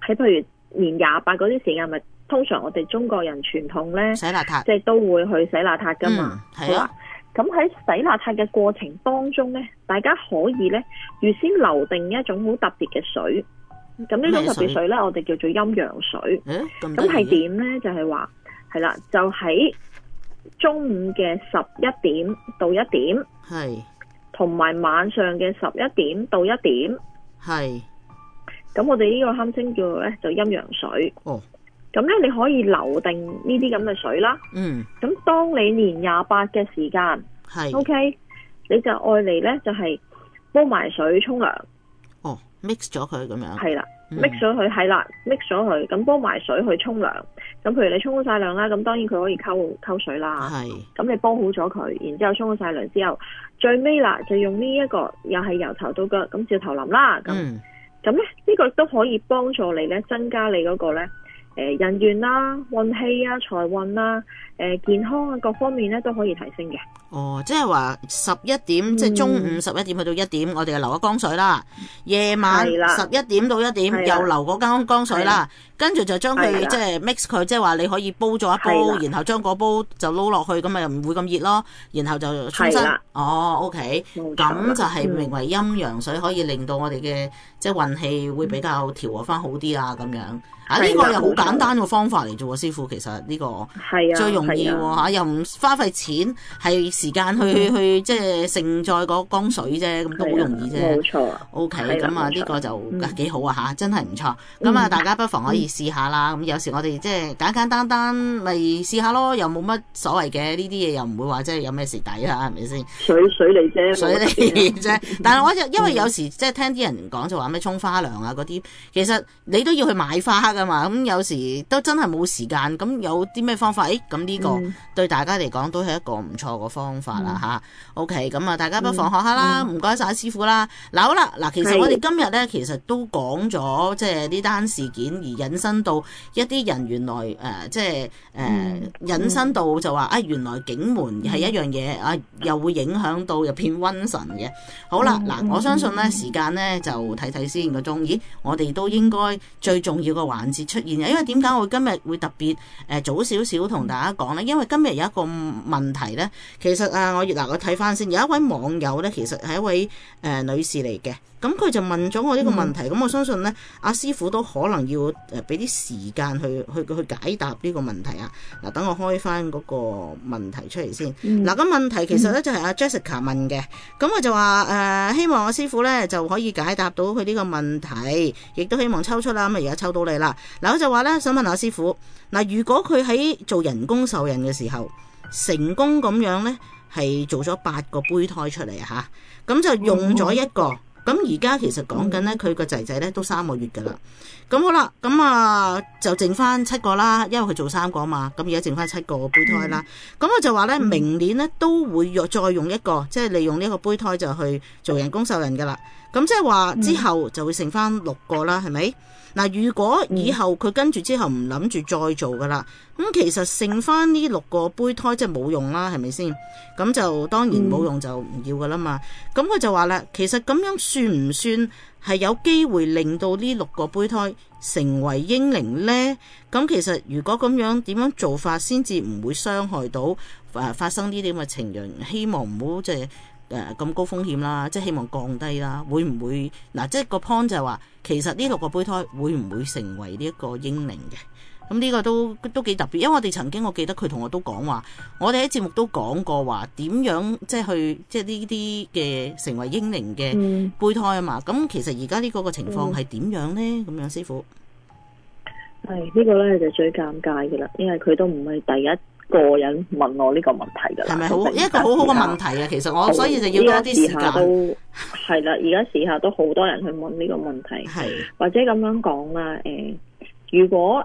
Speaker 5: 喺譬如年28嗰啲時間，咪通常我哋中國人傳統咧
Speaker 4: 洗邋遢，
Speaker 5: 即係都會去洗邋遢噶嘛。
Speaker 4: 係啊。
Speaker 5: 咁喺洗邋遢嘅過程當中咧，大家可以咧預先留定一種好特別嘅水。咁呢種特別水咧，我哋叫做陰陽水。咁係點咧？就係話係啦，就喺中午嘅11點到1點，
Speaker 4: 係，同
Speaker 5: 埋晚上嘅11點到1點，
Speaker 4: 係。
Speaker 5: 咁我哋呢個堪稱叫咧就陰陽水。
Speaker 4: 哦。
Speaker 5: 咁咧你可以留定呢啲咁嘅水啦。咁當你年28嘅時間，係 OK， 你就愛嚟咧就係煲埋水沖涼。
Speaker 4: 哦 ，mix 咗佢咁樣。係啦。
Speaker 5: mix 咗佢係啦 ，mix 咗佢，咁煲埋水去沖涼。咁譬如你沖好晒涼啦，咁當然佢可以溝水啦。係。咁你煲好咗佢，然之後沖好晒涼之後，最尾啦就用呢一個又係由頭到腳咁照頭淋啦。咁咧呢個都可以幫助你咧增加你嗰個咧人緣啦、運氣啊、財運啦、健康啊各方面咧都可以提升嘅。
Speaker 4: 哦，即係話11點，即係中午11點去到1點，我哋就流咗江水啦。夜晚11點到1點又流嗰間江水啦，跟住就將佢即係 mix 佢，即係話你可以煲咗一煲，然後將嗰煲就撈落去，咁咪又唔會咁熱咯。然後就沖身。哦 ，OK， 咁就係名為陰陽水，可以令到我哋嘅即係運氣會比較調和翻好啲啊，咁樣。啊，呢個又好簡單嘅方法嚟做喎，師傅。其實呢個最容易喎嚇，又唔花費錢，係時間去即係盛載嗰江水啫，咁都好容易啫。冇錯。OK， 咁啊呢個就幾好啊嚇，真係唔錯。咁啊，大家不妨可以試下啦。咁有時我哋即係簡簡單單咪試下咯，又冇乜所謂嘅。呢啲嘢又唔會話即係有咩蝕底啦，係咪先？水嚟啫，水嚟啫。但係我因為有時即係聽啲人講就話咩沖花涼啊嗰啲，其實你都要去買花噶嘛，咁有時都真係冇時間，咁有啲咩方法？咁呢個對大家嚟講都係一個唔錯嘅方法啦吓。OK， 咁啊，大家不妨學下啦，唔該晒師傅啦。嗱好啦，嗱其實我哋今日咧，其實都講咗即係呢單事件而引申到一啲人原來即係引申到就話原來警門係一樣嘢啊，又會影響到入片瘟神嘅。好啦，嗱我相信咧時間咧就睇先個鐘，咦我哋都應該最重要嘅環節出現，因為點解我今日會特別早少少同大家講呢？因為今日有一個問題呢，其實我睇翻先，有一位網友呢，其實係一位女士嚟嘅，咁佢就問咗我呢個問題，咁我相信呢，阿師傅都可能要俾啲時間去解答呢個問題啊。嗱，等我開翻嗰個問題出嚟先。嗱，個問題其實呢，就係阿 Jessica 問嘅，咁我就話希望阿師傅呢，就可以解答到佢呢個問題，亦都希望抽出啦。咁而家抽到你啦。嗱，我就話咧，想問下師傅，嗱，如果佢喺做人工受孕嘅時候成功咁樣咧，係做咗8個胚胎出嚟啊吓，咁就用咗一個，咁而家其實講緊咧，佢個仔仔咧都3個月噶啦，咁好啦，咁啊就剩翻7個啦，因為佢做3個嘛，咁而家剩翻7個胚胎啦，咁我就話咧，明年咧都會再用一個，即係利用呢個胚胎就去做人工受孕噶啦，咁即係話之後就會剩翻6個啦，係咪？嗱，如果以後佢跟住之後唔諗住再做噶啦，咁其實剩翻呢6個胚胎即係冇用啦，係咪先？咁就當然冇用就唔要噶啦嘛。咁佢就話啦，其實咁樣算唔算係有機會令到呢6個胚胎成為嬰靈呢？咁其實如果咁樣點樣做法先至唔會傷害到發生呢啲咁嘅情形？希望唔好即係咁高風險啦，即係希望降低啦。會唔會嗱？即係個 point 就係話，其實呢6個胚胎會唔會成為呢一個嬰靈嘅？咁呢個都幾特別，因為我哋曾經我記得佢同我都講話，我哋喺節目都講過話點樣即係去即係呢啲嘅成為嬰靈嘅胚胎啊嘛。咁其實而家呢個情況係點樣呢？咁樣師傅
Speaker 5: 係呢個咧就最尷尬嘅啦，因為佢都唔係第一個人問我呢個問題㗎啦，係咪好一個好好嘅問題啊？其實我所以就要多啲時間。係啦，而家時下都好多人去問呢個問題，係或者咁樣講啦。如果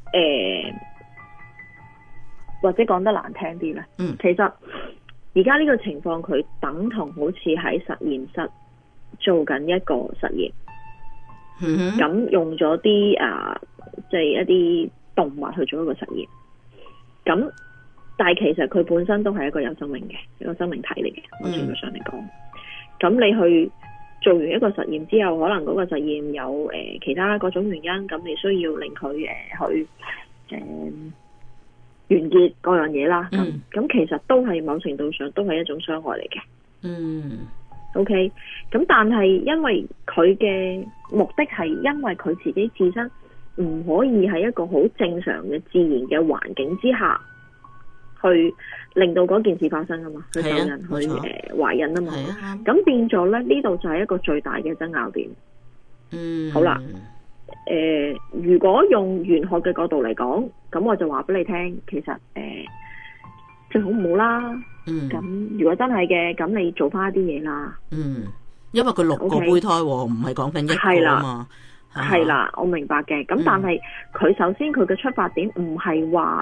Speaker 5: 或者講得難聽啲咧，其實而家呢個情況佢等同好似喺實驗室做緊一個實驗，咁用咗啲即係一啲動物去做一個實驗，咁。但係其實佢本身都係一個有生命嘅一個生命體嚟嘅，我傳統上嚟講。咁你去做完一個實驗之後，可能嗰個實驗有其他各種原因，咁你需要令佢去完結嗰樣嘢啦。咁其實都係某程度上都係一種傷害嚟嘅。OK， 咁但係因為佢嘅目的係因為佢自己自身唔可以喺一個好正常嘅自然嘅環境之下，去令到嗰件事發生啊嘛，去受孕去懷孕啊嘛。咁變咗咧，呢度就係一個最大嘅爭拗點。好啦，如果用玄學嘅角度嚟講，咁我就話俾你聽，其實最好唔好啦。咁如果真係嘅，咁你做翻一啲嘢啦。
Speaker 4: 因為佢6個胚胎，唔係講緊1個啊嘛。
Speaker 5: 係啦，我明白嘅。咁但係佢首先佢嘅出發點唔係話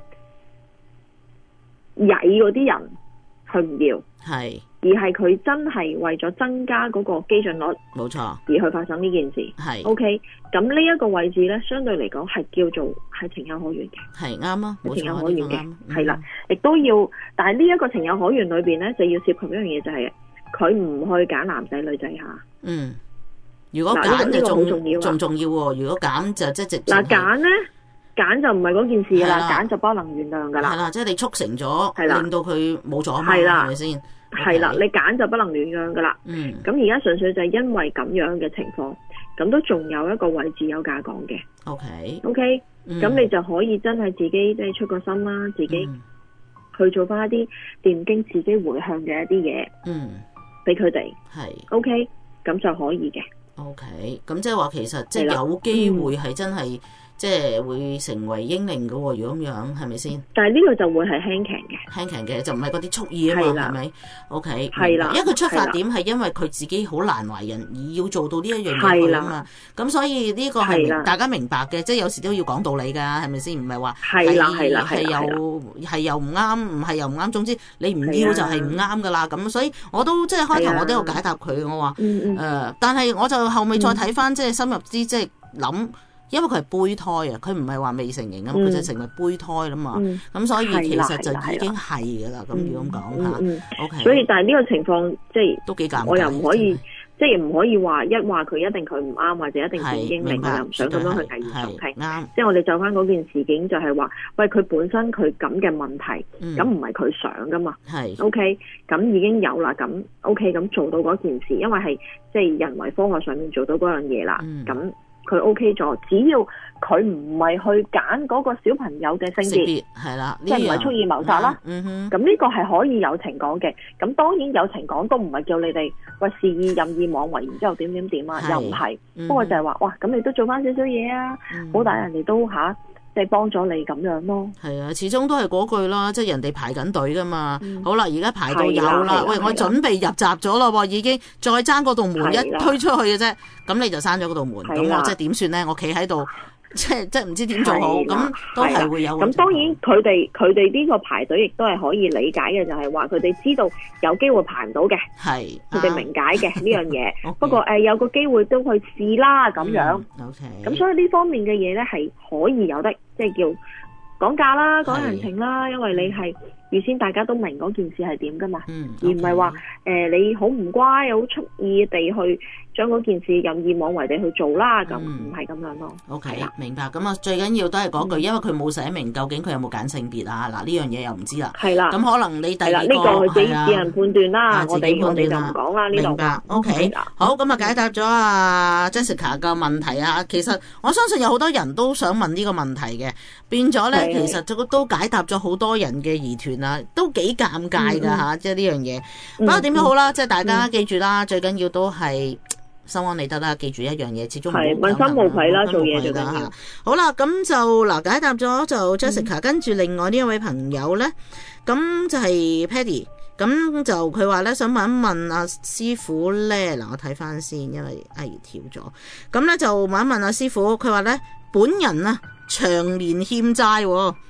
Speaker 5: 曳嗰啲人佢唔要，係而係佢真係為咗增加嗰個基準率，冇錯，而去發生呢件事。係 OK， 咁呢一個位置咧，相對嚟講係叫做係情有可原嘅，係啱啊，情有可原嘅，係啦，亦都要。但係呢一個情有可原裏邊咧，就要涉及一樣嘢，就係佢唔去揀男仔女仔吓。如果揀就仲重要喎。如果揀就即係直接揀咧。揀就唔係嗰件事啦，揀就不能原諒噶啦。係啦，即係你促成咗，令到佢冇咗嘛，係咪先？係啦，你揀就不能原諒噶啦。咁而家純粹就係因為咁樣嘅情況，咁都仲有一個位置有價講嘅。OK，咁你就可以真係自己即係出個心啦，自己去做翻一啲念經自己回向嘅一啲嘢，俾佢哋。係 OK，咁就可以嘅。OK，咁即係話其實即係有機會係真係。即係會成為英靈嘅喎，如果咁樣係咪先？但係呢個就會係輕強嘅，就唔係嗰啲蓄意啊嘛，係咪 ？OK， 係啦，因為佢出發點係因為佢自己好難懷孕，而要做到呢一樣嘢啊嘛。咁所以呢個係大家明白嘅，即係有時都要講道理㗎，係咪先？唔係話係又唔啱，唔係又唔啱。總之你唔要就係唔啱㗎啦。咁所以我都即係開頭我都有解答佢，我話但係我就後尾再睇翻，即係深入啲，即係諗。因為佢係胚胎啊，佢唔係話未成型啊，佢就成為胚胎啦嘛。咁所以其實就已經係噶啦。咁如果咁講吓，OK。所以但係呢個情況即係都幾尷尬，我又唔可以即係唔可以話話佢一定佢唔啱，或者一定係英靈，我又唔想咁樣去危言聳聽。啱，即係我哋就翻嗰件事件就係話，喂，佢本身佢咁嘅問題，咁唔係佢想噶嘛。係 OK， 咁已經有啦，咁 OK， 咁做到嗰件事，因為係即係人為科學上面做到嗰樣嘢啦，咁。佢 OK 咗，只要佢唔係去揀嗰個小朋友嘅性別，係啦，即係唔係蓄意謀殺啦。咁呢個係可以有情講嘅。咁當然有情講都唔係叫你哋喂肆意任意妄為，然之後點點點啊，又唔係。不過就係話，哇，咁你都做翻少少嘢啊，好大人哋都即係幫咗你咁樣咯。係啊，始終都係嗰句啦，即係人哋排緊隊噶嘛。好啦，而家排到有啦，喂，我準備入閘咗咯，已經再爭嗰道門一推出去嘅啫。咁你就閂咗嗰道門，咁我即係點算咧？我企喺度，即係唔知點做好，咁都係會有。咁當然佢哋呢個排隊亦都係可以理解嘅，就係話佢哋知道有機會排唔到嘅，係佢哋明解嘅呢樣嘢。不過有個機會都去試啦，咁樣。OK。咁所以呢方面嘅嘢咧係可以有得，即係叫講價啦，講人情啦，因為你係預先大家都明嗰件事係點噶嘛，而唔係話你好唔乖，好蓄意地去將嗰件事任意妄為地去做啦，咁唔係咁樣咯。OK，明白。咁啊，最緊要都係嗰句，因為佢冇寫明究竟佢有冇揀性別啊。嗱，呢樣嘢又唔知啦。係啦。咁可能你第二個呢個佢自己自行判斷啦，我哋就唔講啦呢度。明白。OK，好，咁啊解答咗啊 Jessica 嘅問題啊。其實我相信有好多人都想問呢個問題嘅，變咗咧，其實都解答咗好多人嘅疑團啊，都幾尷尬噶吓，即係呢樣嘢。不過點都好啦，即係大家記住啦，最緊要都係心安理得啦。記住一樣嘢，始終係問心無愧啦，做嘢最緊要。好啦，咁就嗱解答咗就 Jessica，跟住另外呢一位朋友咧，咁就係 Paddy， 咁就佢話咧想問一問阿師傅咧，嗱我睇翻先，因為跳咗，咁咧就問一問阿師傅，佢話咧本人啊長年欠債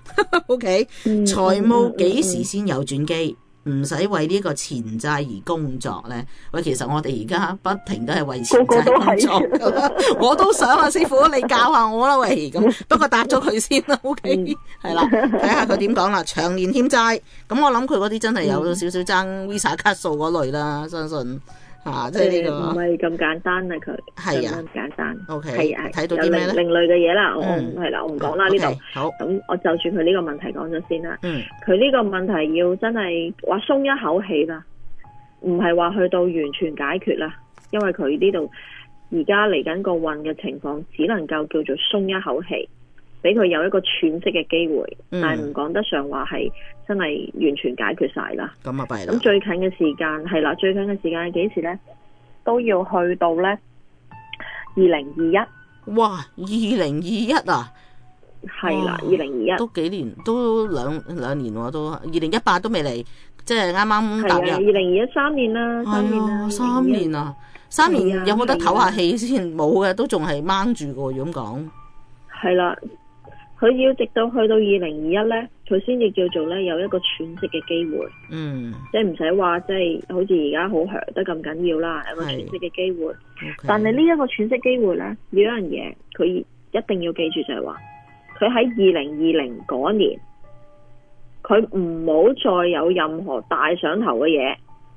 Speaker 5: ，OK， 財務幾時先有轉機？唔使為呢個錢債而工作咧？喂，其實我哋而家不停都係為錢債工作噶啦，我都想啊，師傅你教下我啦，喂，咁不過答咗佢先啦 ，OK， 係啦，睇下佢點講啦。長年欠債，咁我諗佢嗰啲真係有少少爭 Visa 卡數嗰類啦，相信
Speaker 4: 即係呢個
Speaker 5: 唔係咁簡單啊，佢
Speaker 4: 係啊，
Speaker 5: 咁簡單。
Speaker 4: OK，
Speaker 5: 係啊，
Speaker 4: 睇到啲咩咧？
Speaker 5: 另類嘅嘢啦，我唔講啦呢度。
Speaker 4: 好，
Speaker 5: 咁我就住佢呢個問題講咗先啦。佢呢個問題要真係話鬆一口氣啦，唔係話去到完全解決啦，因為佢呢度而家嚟緊個運嘅情況，只能夠叫做鬆一口氣，俾佢有一個喘息嘅機會，但係唔講得上話係真係完全解決晒啦。
Speaker 4: 咁啊弊啦。
Speaker 5: 咁最近嘅時間係啦，最近嘅時間係幾時呢？都要去到呢2021。
Speaker 4: 哇，2021啊！
Speaker 5: 係啦，2021
Speaker 4: 都幾年，都兩年喎，都2018都未嚟，即係啱啱踏入。
Speaker 5: 係啊，2021 3年啦，3年啦
Speaker 4: ，3年啊，3年有冇得唞下氣先？冇嘅，都仲係掹住個咁講。
Speaker 5: 係啦，佢要直到去到2021咧，佢先至叫做咧有一個喘息嘅機會。即係唔使話，即係好似而家好響得咁緊要啦，有個喘息嘅機會。但係呢一個喘息機會咧，有一樣嘢佢一定要記住就係話，佢喺2020嗰年，佢唔好再有任何大上頭嘅嘢。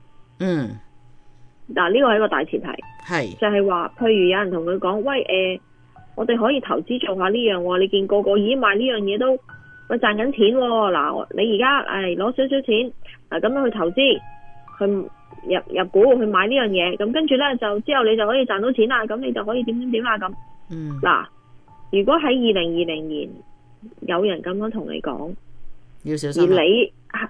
Speaker 5: 嗱，呢個係一個大前提，係就係話，譬如有人同佢講，喂，我哋可以投資做下呢樣喎，你見個個已經買呢樣嘢都喂賺緊錢喎。嗱，你而家攞少少錢嗱咁樣去投資，去入股去買呢樣嘢，咁跟住呢，就之後你就可以賺到錢啦，咁你就可以點啦咁。嗱，如果喺2020年有人咁樣同你講，
Speaker 4: 要小心，
Speaker 5: 而你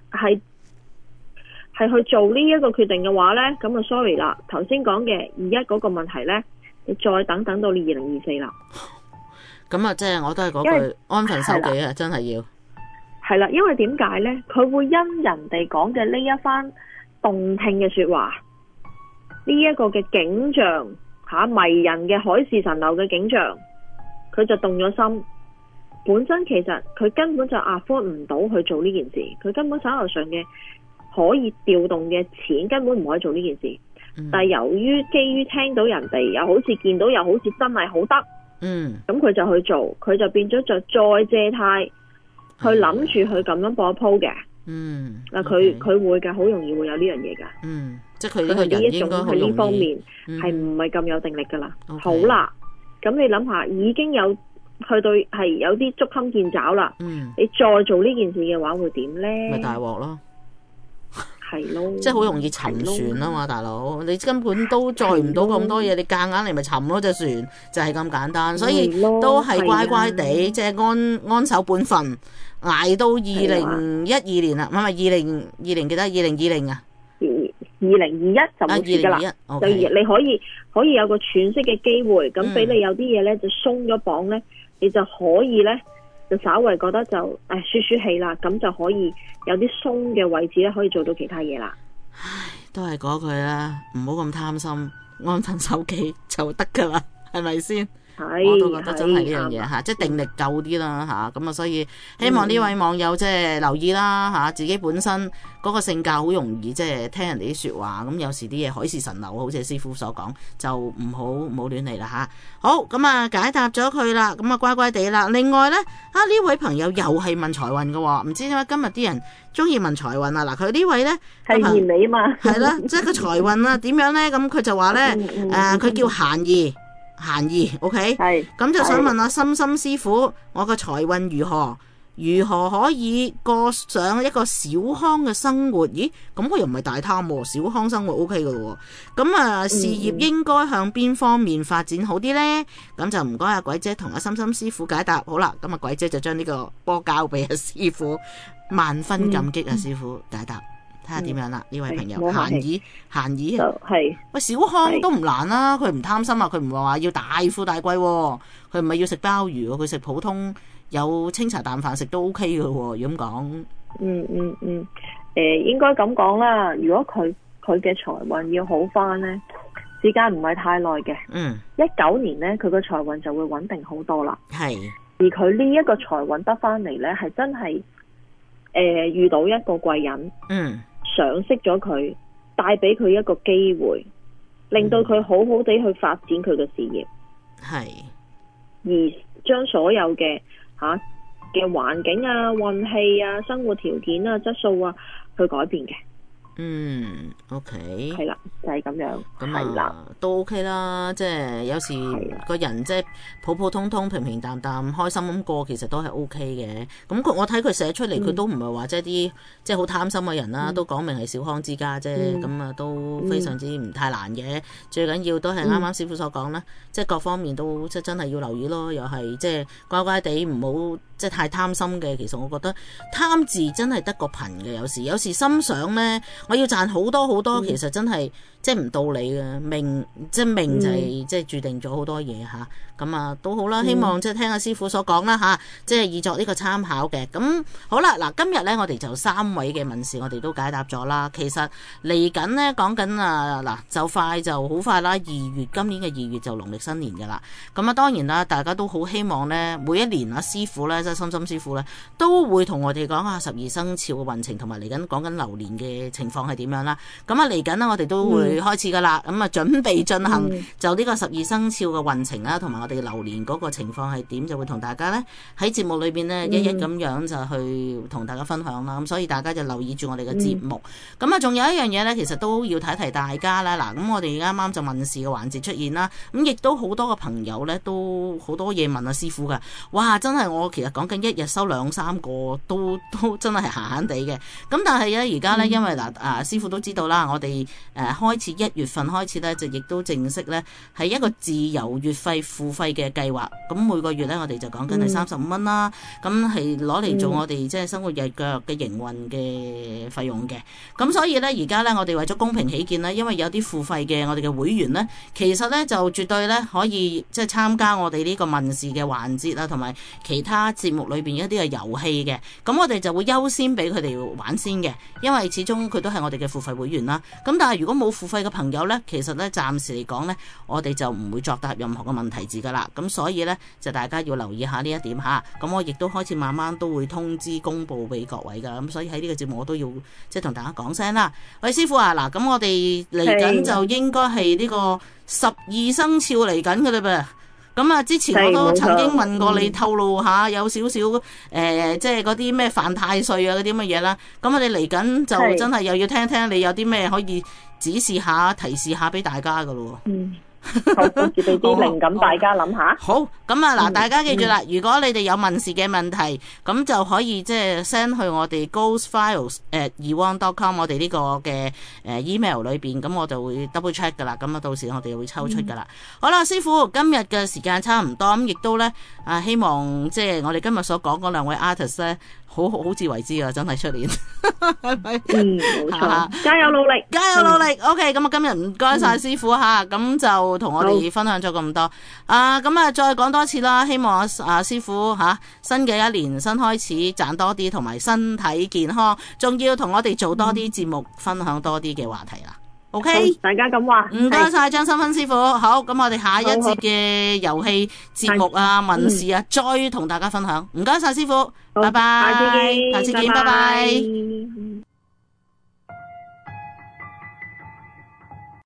Speaker 5: 係去做呢一個決定嘅話呢，咁啊 sorry 啦，頭先講嘅21嗰個問題呢，你再等到你2024啦。
Speaker 4: 咁啊，即係我都係嗰句安分守己啊，真係要。
Speaker 5: 係啦，因為點解呢？佢會因人哋講嘅呢一番動聽嘅說話，呢一個嘅景象迷人嘅海市蜃樓嘅景象，佢就動咗心。本身其實佢根本就afford唔到去做呢件事，佢根本手頭上嘅可以調動嘅錢根本唔可以做呢件事。但係由於基於聽到人哋又好似見到又好似真係好得，咁佢就去做，佢就變咗就再借貸去諗住去咁樣播一鋪嘅。嗱，佢會㗎，好容易會有呢樣嘢㗎。即係佢呢個人應該好容易，佢呢方面係唔係咁有定力㗎啦。好啦，咁你諗下，已經有去到係有啲捉襟見肘啦。你再做呢件事嘅話，會點咧？咪大鑊咯！係咯，即係好容易沉船啊嘛，大佬，你根本都載唔到咁多嘢，你夾硬嚟咪沉咯隻船，就係咁簡單。所以都係乖乖地，即係安守本分，捱到2012年啦，唔係2020，記得2020啊，2021就冇事噶啦，就你可以有個喘息嘅機會，咁俾你有啲嘢咧就鬆咗綁咧，你就可以咧。就稍微覺得就舒氣啦，咁就可以有啲鬆嘅位置咧，可以做到其他嘢啦。唉，都係嗰句啦，唔好咁貪心，安分守己就得噶啦，係咪先？我都覺得真係呢樣嘢吓，即係定力夠啲啦吓，咁啊，所以希望呢位網友即係留意啦吓，自己本身嗰個性格好容易即係聽人哋啲說話，咁有時啲嘢海市蜃樓，好似師傅所講，就唔好亂嚟啦吓。好，咁啊解答咗佢啦，咁啊乖乖地啦。另外呢，呢位朋友又係問財運嘅，唔知點解今日啲人中意問財運啊？嗱，佢呢位呢係賢你嘛，係啦，即係個財運啊點樣呢？咁佢就話呢，佢叫閒兒 ，OK， 咁就想問下心心師傅，我個財運如何？如何可以過上一個小康嘅生活？咦，咁我又唔係大貪，小康生活 OK 嘅喎。咁啊，事業應該向邊方面發展好啲呢？咁就唔該阿鬼姐同阿心心師傅解答。好啦，咁啊鬼姐就將呢個波交俾阿師傅，萬分感激啊師傅解答。睇下點樣啦，呢位朋友閒兒係喂，小康都唔難啦，佢唔貪心啊，佢唔係話要大富大貴，佢唔係要食鮑魚，佢食普通有清茶淡飯食都 OK 嘅，咁講。應該咁講啦，如果佢嘅財運要好翻呢，時間唔係太耐嘅。19年呢，佢個財運就會穩定好多啦。係，而佢呢一個財運得翻嚟呢，係真係遇到一個貴人。賞識咗佢，帶俾佢一個機會，令到佢好好地去發展佢嘅事業，係，而將所有嘅嘅環境啊、運氣啊、生活條件啊、質素啊去改變嘅。
Speaker 4: OK，
Speaker 5: 係啦，就係咁樣，係啦，
Speaker 4: 都 OK 啦，即係有時個人即係普普通通、平平淡淡、開心咁過，其實都係 OK 嘅。咁我睇佢寫出嚟，佢都唔係話即係啲即係好貪心嘅人啦，都講明係小康之家啫。咁都非常之唔太難嘅。最緊要都係啱啱師傅所講啦，即係各方面都即係真係要留意咯，又係即係乖乖地唔好即係太貪心嘅。其實我覺得貪字真係得個貧嘅，有時心想咧，我要賺好多好多，其實真係即係唔道理嘅。命就係即係注定咗好多嘢吓，咁都好啦。希望即係聽阿師傅所講啦吓，即係以作呢個參考嘅。咁好啦，嗱今日咧我哋就3位嘅問事我哋都解答咗啦。其實嚟緊咧講緊嗱就快就好快啦，今年嘅2月就農曆新年噶啦。咁當然啦，大家都好希望咧每一年師傅咧即係心師傅咧都會同我哋講下12生肖嘅運程，同埋嚟緊講緊流年嘅情況係點樣啦。咁嚟緊呢，我哋都會開始噶啦。咁準備進行就呢個12生肖嘅運程啦，同埋我哋流年嗰個情況係點，就會同大家咧喺節目裏邊呢一一咁樣就去同大家分享啦。咁所以大家就留意住我哋嘅節目。咁仲有一樣嘢咧，其實都要提提大家啦。嗱，咁我哋啱啱就問事嘅環節出現啦。咁亦都好多個朋友咧都好多嘢問阿師傅噶。哇，真係我其實講緊一日收2-3個都真係閒閒地嘅。咁但係咧而家咧因為師傅都知道啦，我哋開始1月份開始咧就亦都正式咧係一個自由月費付費嘅計劃。咁每個月咧我哋就講緊係35蚊啦。咁係攞嚟做我哋即係生活日腳嘅營運嘅費用嘅。咁所以咧而家咧我哋為咗公平起見咧，因為有啲付費嘅我哋嘅會員咧，其實咧就絕對咧可以即係參加我哋呢個問事嘅環節啊，同埋其他節目裏邊一啲嘅遊戲嘅。咁我哋就會優先俾佢哋玩先嘅，因為始終佢都係我哋嘅付費會員啦。咁但係如果冇付費嘅朋友咧，其實咧暫時嚟講咧，我哋就唔會作答任何嘅問題字噶啦。咁所以咧就大家要留意下呢一點吓。咁我亦都開始慢慢都會通知公佈俾各位噶。咁所以喺呢個節目我都要即係同大家講聲啦。喂，師傅啊，嗱，咁我哋嚟緊就應該係呢個12生肖嚟緊噶啦噃。咁之前我都曾經問過你透露下有少少即係嗰啲咩犯太歲啊嗰啲乜嘢啦。咁我哋嚟緊就真係又要聽聽你有啲咩可以指示下、提示下俾大家噶咯。
Speaker 5: 好，到時俾啲靈感大家諗下。
Speaker 4: 好，咁嗱，大家記住啦，如果你哋有問事嘅問題，咁就可以即係 send 去我哋 ghostfiles@eone.com 我哋呢個嘅email 裏邊，咁我就會 double check 噶啦。咁到時我哋會抽出噶啦。好啦，師傅，今日嘅時間差唔多，咁亦都咧希望即係我哋今日所講嗰2位 artist 咧，好自為之啊！真係出年，係咪？
Speaker 5: 冇錯，加油努力，
Speaker 4: 加油努力。OK，咁今日唔該晒師傅吓，咁就同我哋分享咗咁多。咁再講多次啦，希望師傅新嘅一年新開始賺多啲，同埋身體健康，仲要同我哋做多啲節目，分享多啲嘅話題啦。OK，
Speaker 5: 大家咁話，
Speaker 4: 唔該晒張新芬師傅。好，咁我哋下一節嘅遊戲節目問事再同大家分享。唔該晒師傅，拜拜，下次見，拜拜。